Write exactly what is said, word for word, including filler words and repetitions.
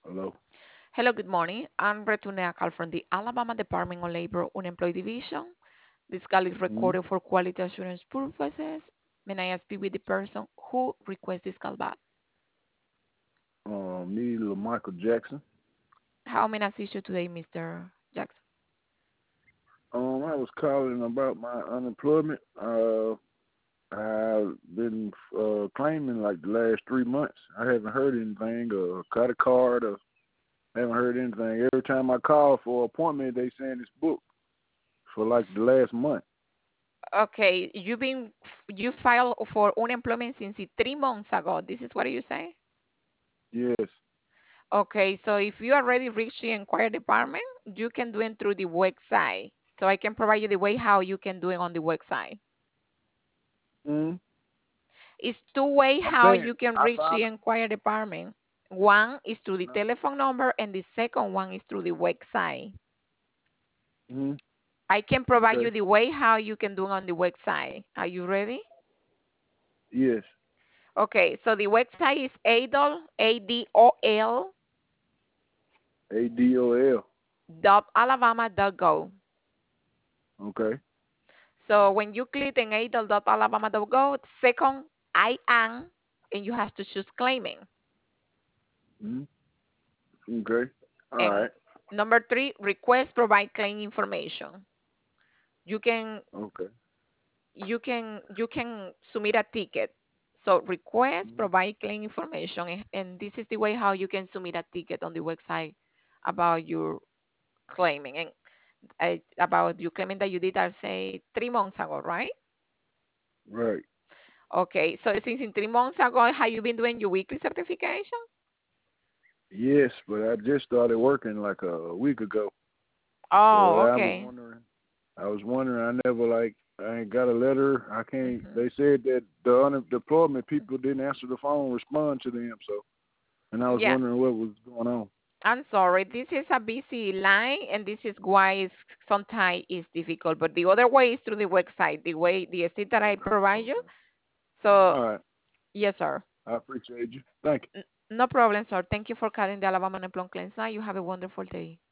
Hello. Hello, good morning. I'm returning a call from the Alabama Department of Labor Unemployed Division. This call is Mm-hmm. recorded for quality assurance purposes. May I speak with the person who requests this call back? Um, me, little Michael Jackson. How may I assist you today, mister Jackson? Um, I was calling about my unemployment. Uh, I've been uh claiming like the last three months. I haven't heard anything or got a card or haven't heard anything. Every time I call for an appointment, they saying it's booked for like the last month. Okay, you've been you filed for unemployment since three months ago. This is what you say? Yes. Okay, so if you already reached the inquiry department, you can do it through the website. So I can provide you the way how you can do it on the website. Mm-hmm. It's two way I'm how saying you can I reach the found inquiry department. One is through the it. telephone number, and the second one is through the website. Mm-hmm. I can provide you Okay. the way how you can do it on the website. Are you ready? Yes. Okay, so the website is adol, A D O L, A D O L. dot alabama dot gov. Okay. So when you click on adol dot alabama dot gov, second I am, and you have to choose claiming. Mm-hmm. Okay. All And right. number three, request provide claim information. You can Okay. you can you can submit a ticket. So request Mm-hmm. provide claim information, and, and this is the way how you can submit a ticket on the website about your claiming and uh, about your claiming that you did, I say three months ago, right? Right. Okay, so since in three months ago, have you been doing your weekly certification? Yes, but I just started working like a week ago. Oh, So I was okay. wondering, I was wondering, I never like, I ain't got a letter. I can't. Hmm. They said that the unemployment people didn't answer the phone, respond to them. So, and I was Yeah, wondering what was going on. I'm sorry. This is a busy line, and this is why it's sometimes it's difficult. But the other way is through the website, the way the state that I Okay. provide you. Okay. So All right. yes, sir. I appreciate you. Thank you. N- No problem, sir. Thank you for calling the Alabama Unemployment Claims Line. You have a wonderful day.